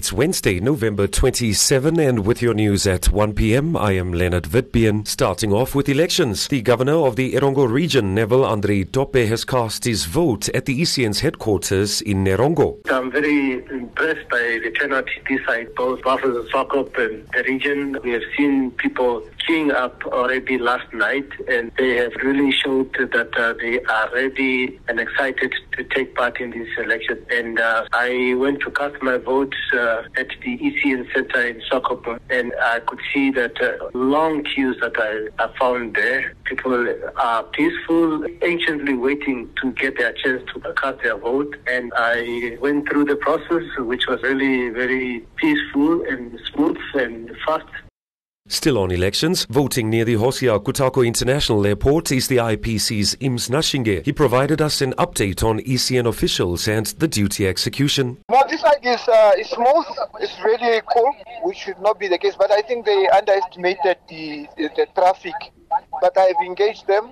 It's Wednesday, November 27, and with your news at 1 p.m, I am Leonard Witbeen. Starting off with elections, the governor of the Erongo region, Neville Andre Tope, has cast his vote at the ECN's headquarters in Nerongo. I'm very impressed by the turnout this side, both Buffalo and Swakop and the region. We have seen people queuing up already last night, and they have really showed that they are ready and excited to take part in this election. And I went to cast my vote at the ECN Center in Swakop, and I could see that long queues that I found there. People are peaceful, anciently waiting to get their chance to cast their vote. And I went through the process, which was really very peaceful and smooth and fast. Still on elections, voting near the Hosea Kutako International Airport is the IPC's Ims Nashinge. He provided us an update on ECN officials and the duty execution. No, this side is smooth. It's really cool, which should not be the case. But I think they underestimated the traffic. But I've engaged them.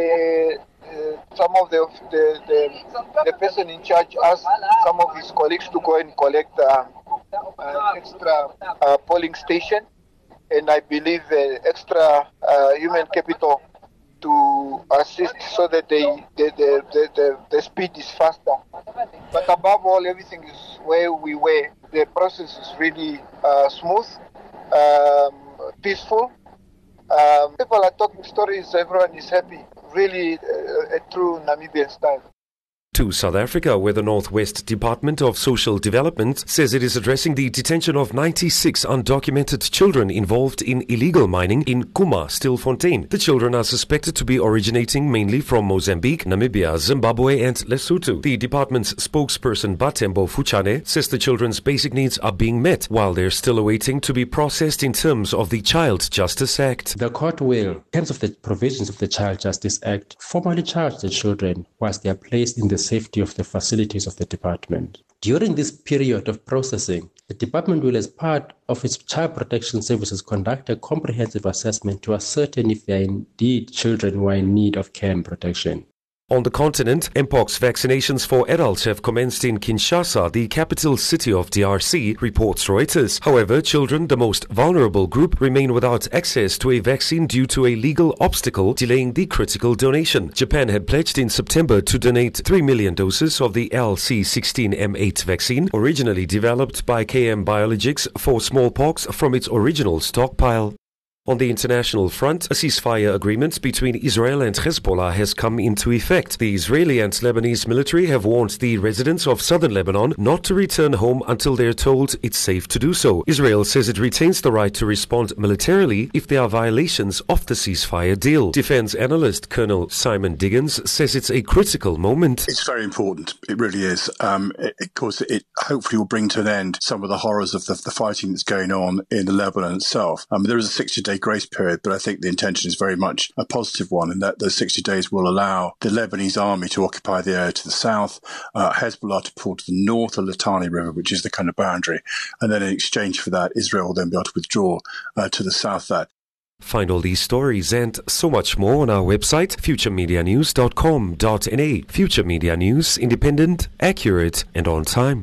Some of the person in charge asked some of his colleagues to go and collect extra polling station. And I believe extra human capital to assist so that the speed is faster. But above all, everything is where we were. The process is really smooth, peaceful. People are talking stories, everyone is happy. Really a true Namibian style. To South Africa, where the Northwest Department of Social Development says it is addressing the detention of 96 undocumented children involved in illegal mining in Kuma, Stilfontein. The children are suspected to be originating mainly from Mozambique, Namibia, Zimbabwe and Lesotho. The department's spokesperson Batembo Fuchane says the children's basic needs are being met while they're still awaiting to be processed in terms of the Child Justice Act. The court will, in terms of the provisions of the Child Justice Act, formally charge the children whilst they are placed in the safety of the facilities of the department. During this period of processing, the department will, as part of its child protection services, conduct a comprehensive assessment to ascertain if there are indeed children who are in need of care and protection. On the continent, Mpox vaccinations for adults have commenced in Kinshasa, the capital city of DRC, reports Reuters. However, children, the most vulnerable group, remain without access to a vaccine due to a legal obstacle delaying the critical donation. Japan had pledged in September to donate 3 million doses of the LC16M8 vaccine, originally developed by KM Biologics for smallpox, from its original stockpile. On the international front, a ceasefire agreement between Israel and Hezbollah has come into effect. The Israeli and Lebanese military have warned the residents of southern Lebanon not to return home until they are told it's safe to do so. Israel says it retains the right to respond militarily if there are violations of the ceasefire deal. Defense analyst Colonel Simon Diggins says it's a critical moment. It's very important. It really is. Of course, it hopefully will bring to an end some of the horrors of the fighting that's going on in Lebanon itself. There is a 60-day grace period, but I think the intention is very much a positive one, in that those 60 days will allow the Lebanese army to occupy the area to the south, Hezbollah to pull to the north of the Litani River, which is the kind of boundary, and then in exchange for that, Israel will then be able to withdraw to the south. Find all these stories and so much more on our website, futuremedianews.com.na. Future Media News, independent, accurate and on time.